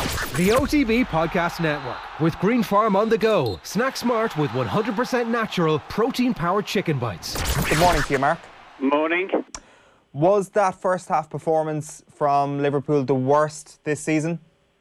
The OTB Podcast Network with Green Farm on the go. Snack smart with 100% natural protein-powered chicken bites. Good morning to you, Mark. Morning. Was that first half performance from Liverpool the worst this season?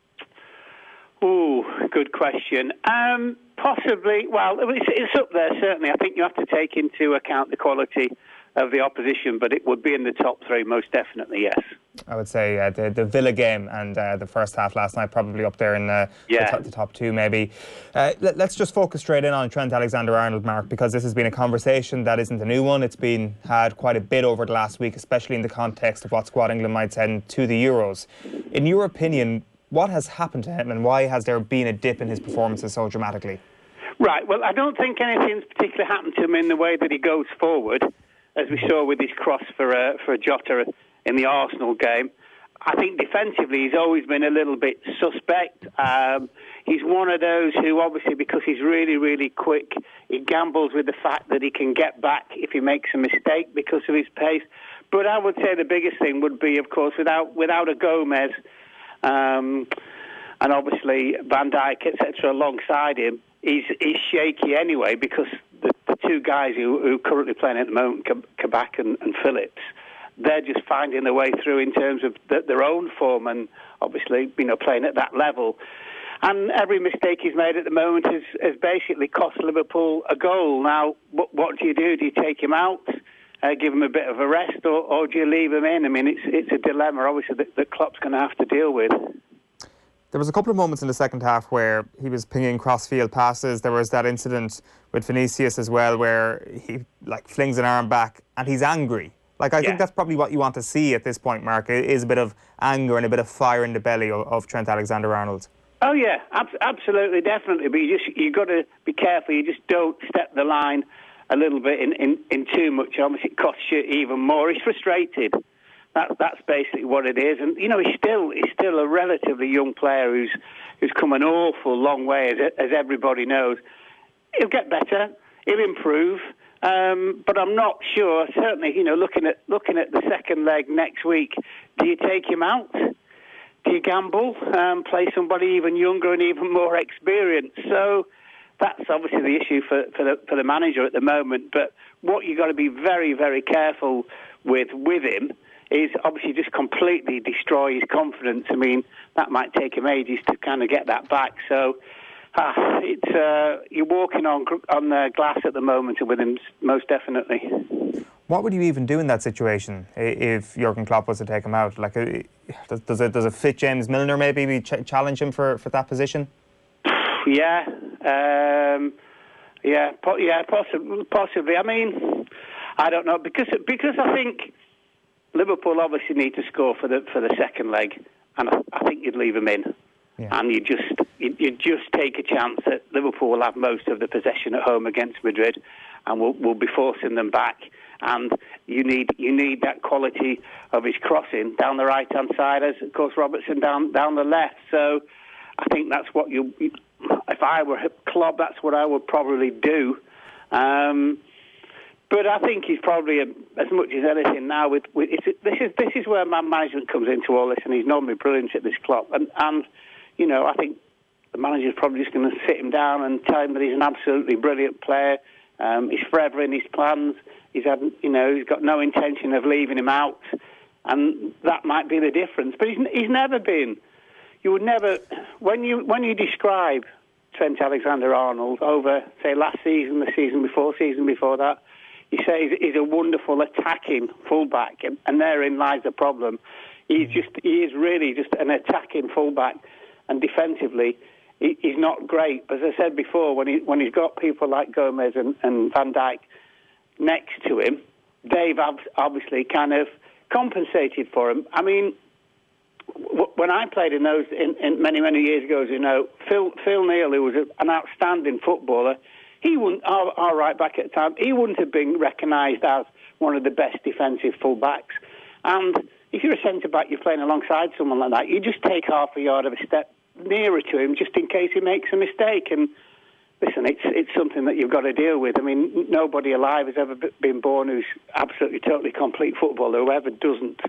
Ooh, good question. Possibly. Well, it's up there, certainly. I think you have to take into account the quality of the opposition, but it would be in the top three, most definitely, yes. I would say the Villa game and the first half last night probably up there in the top two, maybe. Let's just focus straight in on Trent Alexander-Arnold, Mark, because this has been a conversation that isn't a new one. It's been had quite a bit over the last week, especially in the context of what squad England might send to the Euros. In your opinion, what has happened to him and why has there been a dip in his performances so dramatically? Right, well, I don't think anything's particularly happened to him in the way that he goes forward, as we saw with his cross for Jota in the Arsenal game. I think defensively he's always been a little bit suspect. He's one of those who, obviously, because he's really, really quick, he gambles with the fact that he can get back if he makes a mistake because of his pace. But I would say the biggest thing would be, of course, without a Gomez and obviously Van Dijk, etc., alongside him, he's shaky anyway because the two guys who are currently playing at the moment, Kabak and Phillips, they're just finding their way through in terms of their own form and obviously, playing at that level. And every mistake he's made at the moment has basically cost Liverpool a goal. Now, what do? Do you take him out, give him a bit of a rest, or do you leave him in? I mean, it's a dilemma, obviously, that Klopp's going to have to deal with. There was a couple of moments in the second half where he was pinging cross-field passes. There was that incident with Vinicius as well where he flings an arm back and he's angry. I think that's probably what you want to see at this point, Mark, is a bit of anger and a bit of fire in the belly of Trent Alexander-Arnold. Oh, yeah, absolutely, definitely. But you've got to be careful. You just don't step the line a little bit in too much. Obviously, it costs you even more. He's frustrated. That's basically what it is. And, he's still a relatively young player who's come an awful long way, as everybody knows. He'll get better. He'll improve. But I'm not sure. Certainly, looking at the second leg next week, do you take him out? Do you gamble? Play somebody even younger and even more experienced? So that's obviously the issue for the manager at the moment. But what you've got to be very, very careful with him is obviously just completely destroy his confidence. I mean, that might take him ages to kind of get that back. So you're walking on glass at the moment with him, most definitely. What would you even do in that situation if Jurgen Klopp was to take him out? Does it fit James Milner maybe challenge him for that position? Yeah, possibly. I mean, I don't know because I think Liverpool obviously need to score for the second leg, and I think you'd leave him in, and you just take a chance that Liverpool will have most of the possession at home against Madrid, and we'll be forcing them back. And you need that quality of his crossing down the right hand side, as of course Robertson down the left. So I think that's what if I were Klopp, that's what I would probably do. But I think he's probably, as much as anything now, this is where man management comes into all this, and he's normally brilliant at this Klopp. And I think the manager's probably just going to sit him down and tell him that he's an absolutely brilliant player. He's forever in his plans. He's got no intention of leaving him out, and that might be the difference. But he's never been. You would never, when you describe Trent Alexander-Arnold over, say, last season, the season before that. You say he's a wonderful attacking fullback, and therein lies the problem. He is really just an attacking fullback, and defensively, he's not great. As I said before, when he's got people like Gomez and Van Dijk next to him, they've obviously kind of compensated for him. I mean, when I played in many years ago, Phil Neal, who was an outstanding footballer, he wouldn't, our right back at the time, he wouldn't have been recognised as one of the best defensive full-backs. And if you're a centre-back, you're playing alongside someone like that, you just take half a yard of a step nearer to him just in case he makes a mistake. And listen, it's something that you've got to deal with. I mean, nobody alive has ever been born who's absolutely, totally complete footballer. Whoever doesn't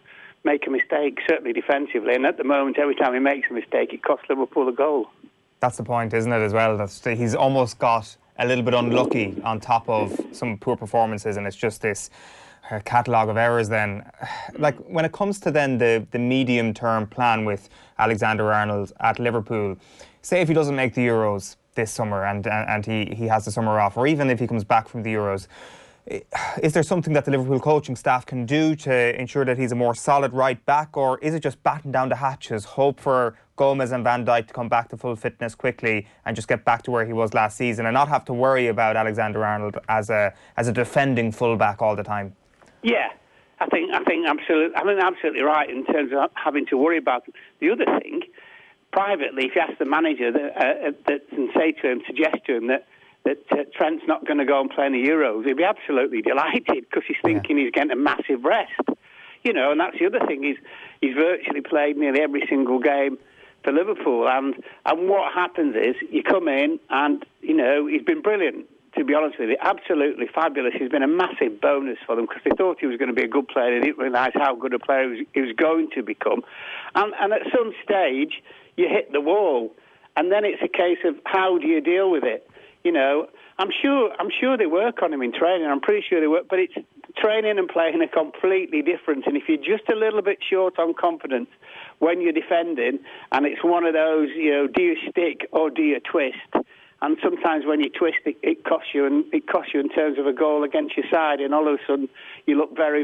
make a mistake, certainly defensively. And at the moment, every time he makes a mistake, it costs Liverpool a goal. That's the point, isn't it, as well? That he's almost got a little bit unlucky on top of some poor performances, and it's just this catalogue of errors then. Like, when it comes to then the medium-term plan with Alexander-Arnold at Liverpool, say if he doesn't make the Euros this summer and he has the summer off, or even if he comes back from the Euros, is there something that the Liverpool coaching staff can do to ensure that he's a more solid right back, or is it just batten down the hatches, hope for Gomez and Van Dijk to come back to full fitness quickly and just get back to where he was last season and not have to worry about Alexander-Arnold as a defending fullback all the time? Yeah, I think absolutely right in terms of having to worry about it. The other thing, privately, if you ask the manager and suggest to him that Trent's not going to go and play in the Euros, he'd be absolutely delighted because he's thinking he's getting a massive rest. You know, and that's the other thing, he's virtually played nearly every single game for Liverpool. And what happens is you come in and, you know, he's been brilliant, to be honest with you, absolutely fabulous. He's been a massive bonus for them because they thought he was going to be a good player. They didn't realise how good a player he was going to become. And at some stage, you hit the wall. And then it's a case of how do you deal with it? You know, I'm sure they work on him in training. I'm pretty sure they work, but it's training and playing are completely different. And if you're just a little bit short on confidence when you're defending, and it's one of those, you know, do you stick or do you twist? And sometimes when you twist, it costs you, and it costs you in terms of a goal against your side. And all of a sudden, you look a very,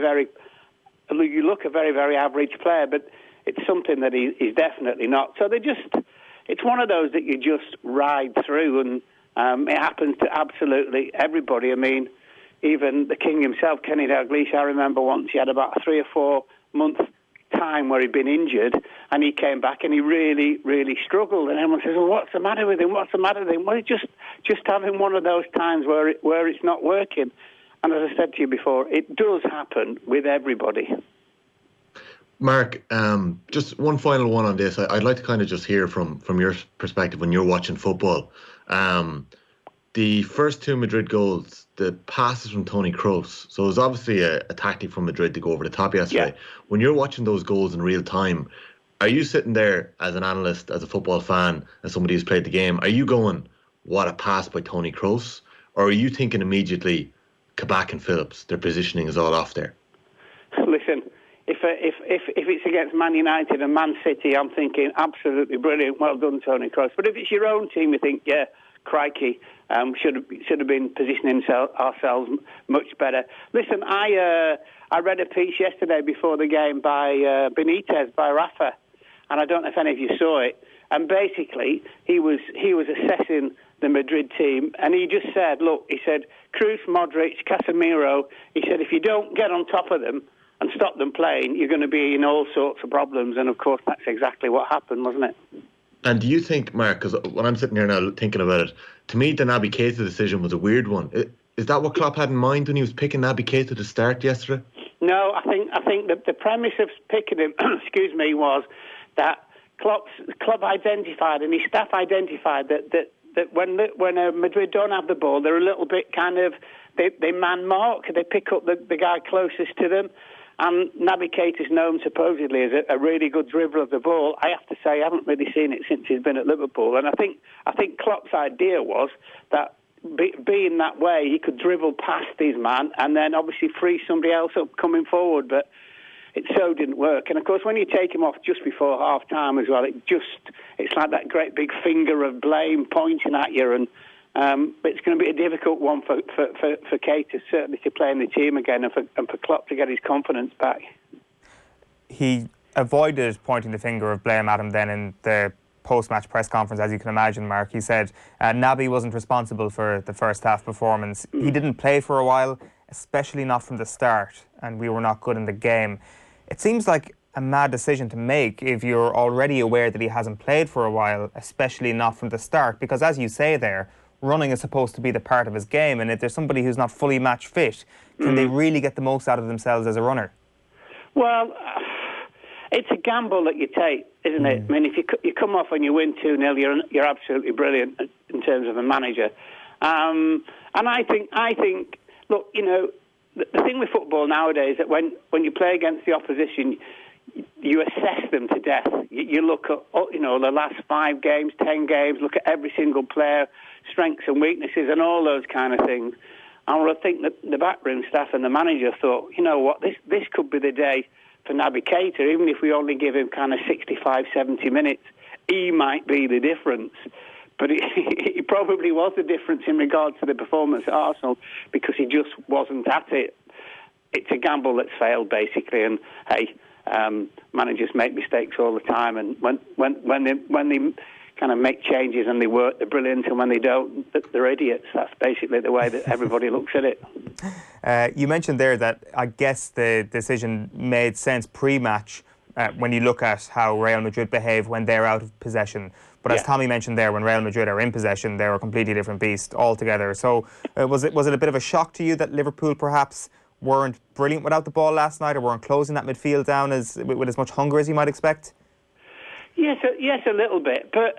very average player. But it's something that he's definitely not. So it's one of those that you just ride through, and it happens to absolutely everybody. I mean, even the king himself, Kenny Dalglish, I remember once he had about a 3 or 4 month time where he'd been injured, and he came back and he really, really struggled. And everyone says, well, what's the matter with him? What's the matter with him? Well, he's just having one of those times where it's not working. And as I said to you before, it does happen with everybody. Mark, just one final one on this. I'd like to kind of just hear from your perspective when you're watching football. The first 2 Madrid goals, the passes from Toni Kroos. So it was obviously a tactic from Madrid to go over the top yesterday. Yeah. When you're watching those goals in real time, are you sitting there as an analyst, as a football fan, as somebody who's played the game, are you going, what a pass by Toni Kroos? Or are you thinking immediately, Kabak and Phillips, their positioning is all off there? Listen, if it's against Man United and Man City, I'm thinking absolutely brilliant, well done, Toni Kroos. But if it's your own team, you think, yeah, crikey, should have been positioning ourselves much better. Listen, I read a piece yesterday before the game by Benitez, by Rafa, and I don't know if any of you saw it. And basically, he was assessing the Madrid team, and he just said, look, he said, Kroos, Modric, Casemiro, he said, if you don't get on top of them and stop them playing, you're going to be in all sorts of problems. And of course, that's exactly what happened, wasn't it? And do you think, Mark, because when I'm sitting here now thinking about it, to me the Naby Keita decision was a weird one. Is that what Klopp had in mind when he was picking Naby Keita to start yesterday? No, I think that the premise of picking him, was that Klopp identified and his staff identified that when Madrid don't have the ball, they're a little bit kind of, they man mark, they pick up the guy closest to them. And Naby Keita is known supposedly as a really good dribbler of the ball. I have to say I haven't really seen it since he's been at Liverpool. And I think Klopp's idea was that being that way, he could dribble past his man and then obviously free somebody else up coming forward. But it so didn't work. And of course, when you take him off just before half time as well, it's like that great big finger of blame pointing at you. And but it's going to be a difficult one for Keita, certainly, to play in the team again and for Klopp to get his confidence back. He avoided pointing the finger of blame at him then in the post-match press conference, as you can imagine, Mark. He said Naby wasn't responsible for the first half performance. He didn't play for a while, especially not from the start, and we were not good in the game. It seems like a mad decision to make if you're already aware that he hasn't played for a while, especially not from the start, because as you say there, running is supposed to be the part of his game, and if there's somebody who's not fully match fit, can they really get the most out of themselves as a runner? Well, it's a gamble that you take, isn't it? I mean, if you come off and you win 2-0, you're absolutely brilliant in terms of a manager. And I think, look, you know, the thing with football nowadays is that when you play against the opposition, you assess them to death. You look at, the last 5 games, 10 games, look at every single player, strengths and weaknesses and all those kind of things. And I think that the backroom staff and the manager thought, you know what, this could be the day for Naby Keita. Even if we only give him kind of 65, 70 minutes, he might be the difference. But it probably was the difference in regard to the performance at Arsenal because he just wasn't at it. It's a gamble that's failed, basically. And, hey, managers make mistakes all the time. And when they kind of make changes and they work, they're brilliant. And when they don't, they're idiots. That's basically the way that everybody looks at it. You mentioned there that I guess the decision made sense pre-match when you look at how Real Madrid behave when they're out of possession. But as Tommy mentioned there, when Real Madrid are in possession, they're a completely different beast altogether. So was it a bit of a shock to you that Liverpool perhaps weren't brilliant without the ball last night, or weren't closing that midfield down with as much hunger as you might expect? Yes, a little bit. But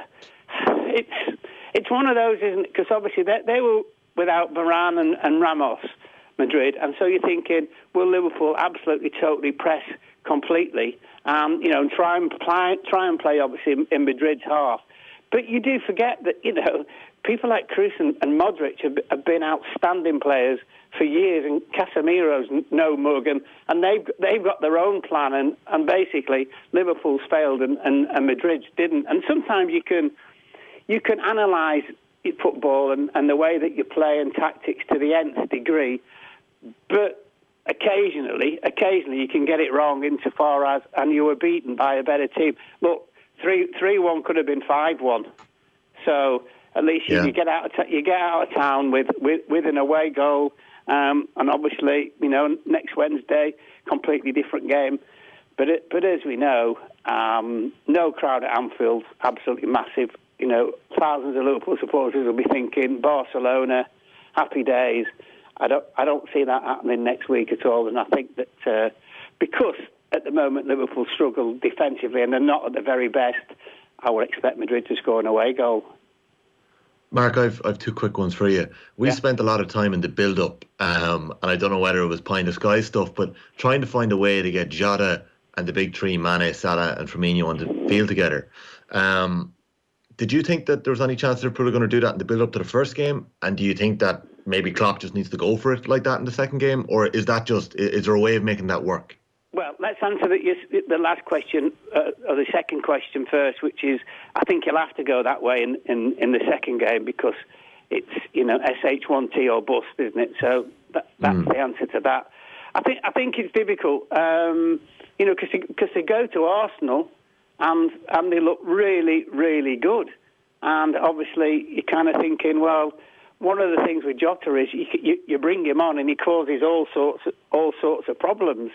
it's one of those, isn't it? Because obviously they were without Varane and Ramos, Madrid, and so you're thinking, will Liverpool absolutely, totally press completely? And try and play obviously in Madrid's half. But you do forget that people like Kroos and Modric have been outstanding players for years, and Casemiro's no mug, and they've got their own plan, and basically Liverpool's failed and Madrid's didn't. And sometimes you can analyse football and the way that you play and tactics to the nth degree, but occasionally you can get it wrong insofar as, and you were beaten by a better team. Look, 3-1 could have been 5-1. So at least you get out of town with an away goal. And obviously, next Wednesday, completely different game. But as we know, no crowd at Anfield, absolutely massive. Thousands of Liverpool supporters will be thinking Barcelona, happy days. I don't see that happening next week at all. And I think that because at the moment Liverpool struggle defensively and they're not at the very best, I would expect Madrid to score an away goal. Mark, I've 2 quick ones for you. We spent a lot of time in the build-up, and I don't know whether it was pie in the sky stuff, but trying to find a way to get Jota and the big three, Mane, Salah and Firmino, on the field together. Did you think that there was any chance Liverpool were going to do that in the build-up to the first game? And do you think that maybe Klopp just needs to go for it like that in the second game? Or is there a way of making that work? Well, let's answer the last question, or the second question first, which is, I think he'll have to go that way in the second game because it's, SH1T or bust, isn't it? So that's the answer to that. I think it's difficult, because they go to Arsenal and they look really, really good. And obviously you're kind of thinking, well, one of the things with Jota is you bring him on and he causes all sorts of problems.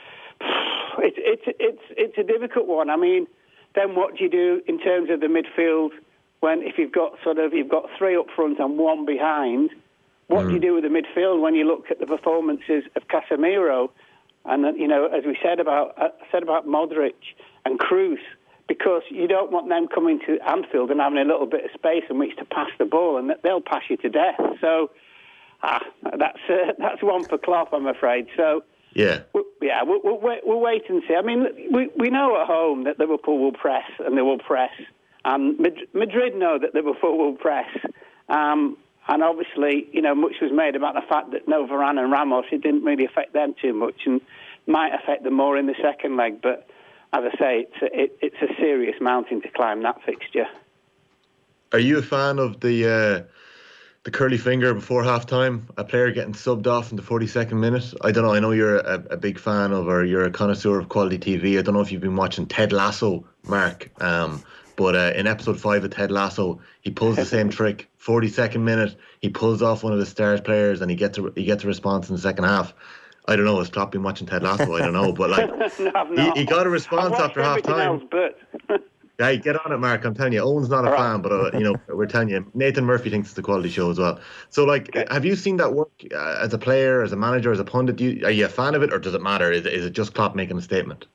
It's a difficult one. I mean, then what do you do in terms of the midfield if you've got 3 up front and 1 behind? What do you do with the midfield when you look at the performances of Casemiro and as we said about Modric and Kroos, because you don't want them coming to Anfield and having a little bit of space in which to pass the ball, and they'll pass you to death. So that's one for Klopp, I'm afraid. So. Yeah. We'll wait and see. I mean, we know at home that Liverpool will press, and they will press. And Madrid know that Liverpool will press. And obviously, much was made about the fact that no Varane and Ramos, it didn't really affect them too much and might affect them more in the second leg. But as I say, it's a serious mountain to climb, that fixture. Are you a fan of the curly finger before half-time, a player getting subbed off in the 42nd minute? I don't know, I know you're a big fan of, or you're a connoisseur of quality TV. I don't know if you've been watching Ted Lasso, Mark, but in episode 5 of Ted Lasso, he pulls the same trick. 42nd minute, he pulls off one of the Stars players and he gets a response in the second half. I don't know, has Klopp been watching Ted Lasso? I don't know, but no, he got a response after half-time. Yeah, get on it, Mark. I'm telling you, Owen's not a fan, but we're telling you, Nathan Murphy thinks it's a quality show as well. So, have you seen that work as a player, as a manager, as a pundit? Are you a fan of it, or does it matter? Is it just Klopp making a statement?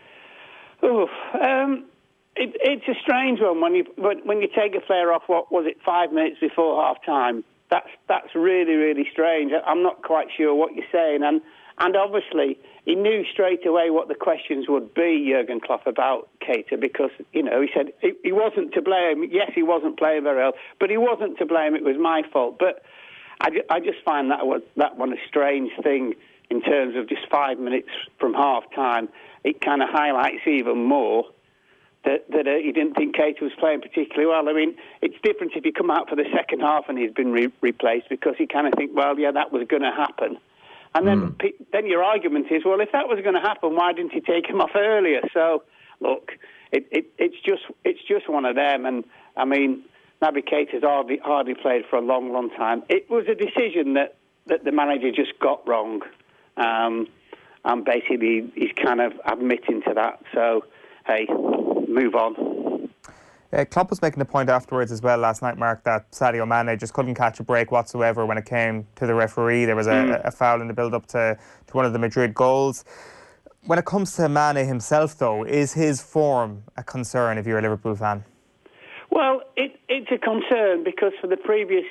It's a strange one when you take a player off. What was it, 5 minutes before half time? That's really, really strange. I'm not quite sure what you're saying, and obviously he knew straight away what the questions would be, Jurgen Klopp, about Keita, because, he said he wasn't to blame. Yes, he wasn't playing very well, but he wasn't to blame. It was my fault. But I just find that one a strange thing in terms of just 5 minutes from half-time. It kind of highlights even more that he didn't think Keita was playing particularly well. I mean, it's different if you come out for the second half and he's been replaced, because you kind of think, well, yeah, that was going to happen. And then your argument is, well, if that was going to happen, why didn't he take him off earlier? So, look, it's just one of them. And, I mean, Naby Keita's hardly played for a long, long time. It was a decision that the manager just got wrong. And basically, he's kind of admitting to that. So, hey, move on. Klopp was making a point afterwards as well last night, Mark, that Sadio Mane just couldn't catch a break whatsoever when it came to the referee. There was a foul in the build-up to one of the Madrid goals. When it comes to Mane himself, though, is his form a concern if you're a Liverpool fan? Well, it's a concern because for the previous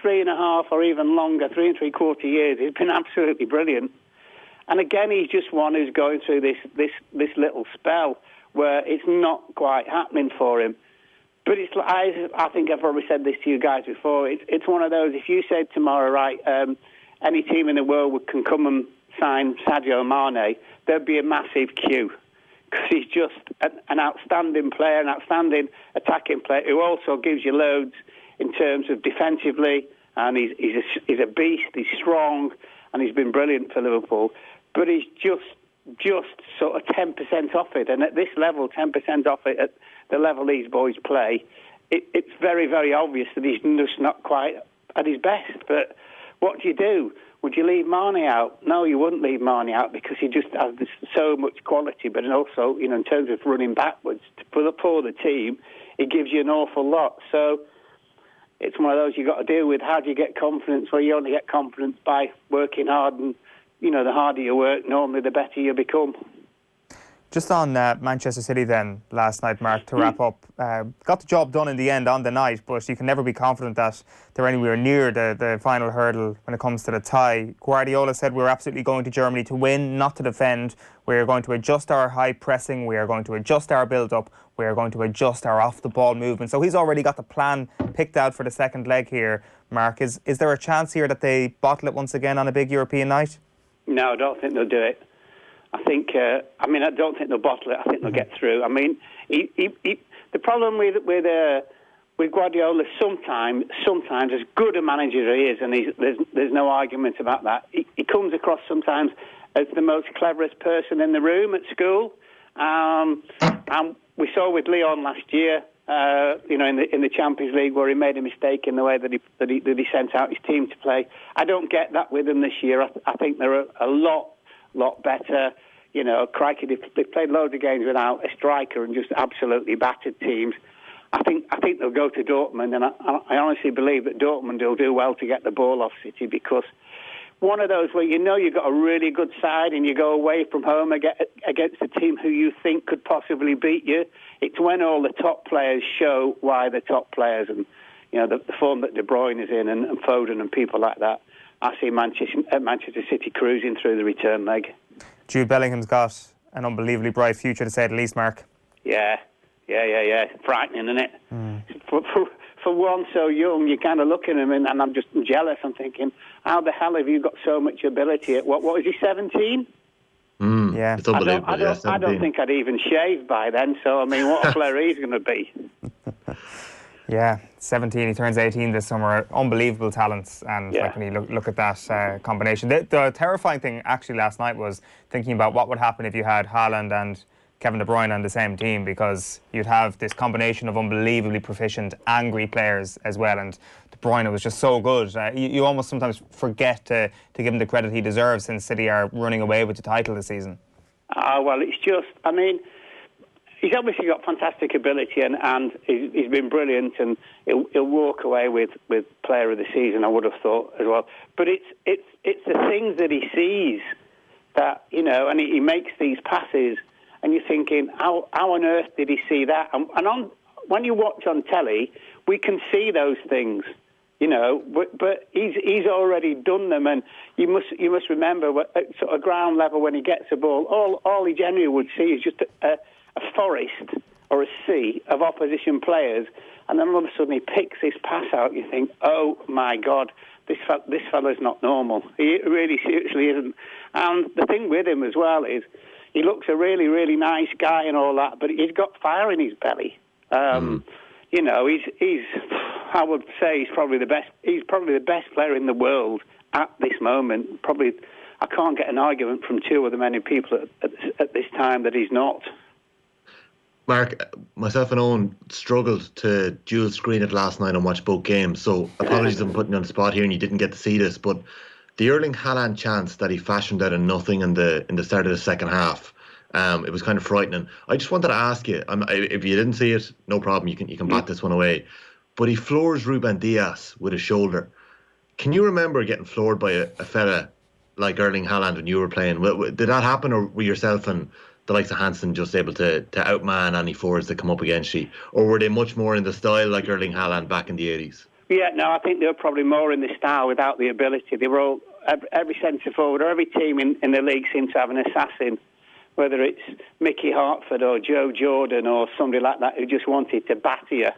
3.5 or even longer, 3 3/4 years, he's been absolutely brilliant. And again, he's just one who's going through this little spell where it's not quite happening for him. But it's, I think I've probably said this to you guys before. It's one of those, if you said tomorrow, right, any team in the world can come and sign Sadio Mane, there'd be a massive queue. Because he's just an outstanding player, an outstanding attacking player who also gives you loads in terms of defensively. And he's a beast, he's strong, and he's been brilliant for Liverpool. But he's just sort of 10% off it. And at this level, 10% off it at the level these boys play, it's very, very obvious that he's just not quite at his best. But what do? Would you leave Mane out? No, you wouldn't leave Mane out because he just has so much quality. But also, in terms of running backwards for the team, it gives you an awful lot. So it's one of those you've got to deal with. How do you get confidence? Well, you only get confidence by working hard, and the harder you work, normally the better you become. Just on Manchester City then, last night, Mark, to wrap up. Got the job done in the end on the night, but you can never be confident that they're anywhere near the final hurdle when it comes to the tie. Guardiola said we're absolutely going to Germany to win, not to defend. We're going to adjust our high pressing. We are going to adjust our build-up. We are going to adjust our off-the-ball movement. So he's already got the plan picked out for the second leg here, Mark. Is there a chance here that they bottle it once again on a big European night? No, I don't think they'll do it. I think. I don't think they'll bottle it. I think they'll get through. I mean, the problem with Guardiola sometimes as good a manager he is, and there's no argument about that. He comes across sometimes as the most cleverest person in the room at school. And we saw with Lyon last year, in the Champions League, where he made a mistake in the way that he sent out his team to play. I don't get that with him this year. I think they're a lot better. Crikey, they've played loads of games without a striker and just absolutely battered teams. I think they'll go to Dortmund, and I honestly believe that Dortmund will do well to get the ball off City, because one of those where you've got a really good side and you go away from home against a team who you think could possibly beat you. It's when all the top players show why they're top players, and the form that De Bruyne is in, and Foden and people like that. I see Manchester City cruising through the return leg. Jude Bellingham's got an unbelievably bright future, to say the least, Mark. Yeah. Frightening, isn't it? For one so young, you kind of look at him and I'm just jealous. I'm thinking, how the hell have you got so much ability? At what was he, 17? Yeah, it's unbelievable. I don't think I'd even shaved by then. So I mean, what a player he's going to be. Yeah, 17. He turns 18 this summer. Unbelievable talents, and when you look at that combination. The terrifying thing actually last night was thinking about what would happen if you had Haaland and Kevin De Bruyne on the same team, because you'd have this combination of unbelievably proficient, angry players as well. And De Bruyne was just so good. You almost sometimes forget to give him the credit he deserves, since City are running away with the title this season. Well, it's just, I mean, he's obviously got fantastic ability, and he's been brilliant, and he'll walk away with Player of the Season, I would have thought as well. But it's the things that he sees that, and he makes these passes, and you're thinking, how on earth did he see that? And when you watch on telly, we can see those things. You know, but he's already done them, and you must remember at sort of ground level when he gets a ball, all he generally would see is just a forest or a sea of opposition players, and then all of a sudden he picks this pass out. You think, oh my God, this fella's not normal. He really seriously isn't. And the thing with him as well is he looks a really, really nice guy and all that, but he's got fire in his belly. You know, he's I would say he's probably the best. He's probably the best player in the world at this moment. Probably, I can't get an argument from two of the many people at this time that he's not. Mark, myself and Owen struggled to dual screen it last night and watch both games. So apologies if I'm putting you on the spot here and you didn't get to see this, but the Erling Haaland chance that he fashioned out of nothing in the start of the second half. It was kind of frightening. I just wanted to ask you, if you didn't see it, no problem, you can bat this one away. But he floors Ruben Dias with his shoulder. Can you remember getting floored by a fella like Erling Haaland when you were playing? Did that happen, or were yourself and the likes of Hansen just able to outman any forwards that come up against you? Or were they much more in the style like Erling Haaland back in the 80s? Yeah, no, I think they were probably more in the style without the ability. They were all, every centre forward or every team in the league seemed to have an assassin, whether it's Mickey Hartford or Joe Jordan or somebody like that who just wanted to batter you.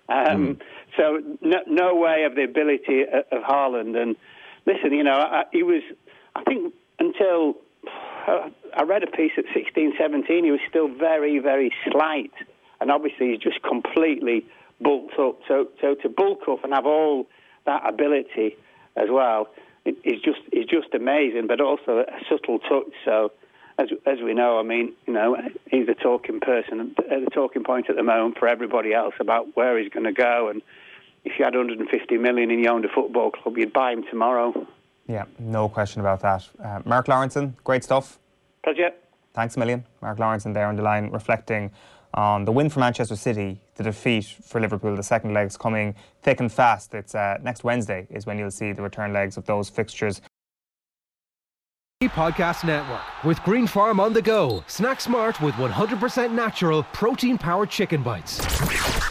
So no way of the ability of Haaland. And listen, you know, he was, I think until I read a piece at 16, 17, he was still very, very slight. And obviously he's just completely bulked up. So to bulk up and have all that ability as well is just amazing, but also a subtle touch. So as we know, I mean, you know, he's the talking point at the moment for everybody else about where he's going to go. And if you had 150 million and you owned a football club, you'd buy him tomorrow. Yeah, no question about that. Mark Lawrenson, great stuff. Pleasure. Thanks a million. Mark Lawrenson there on the line, reflecting on the win for Manchester City, the defeat for Liverpool. The second leg's coming thick and fast. It's next Wednesday is when you'll see the return legs of those fixtures. Podcast Network with Green Farm on the go. Snack smart with 100% natural protein-powered chicken bites.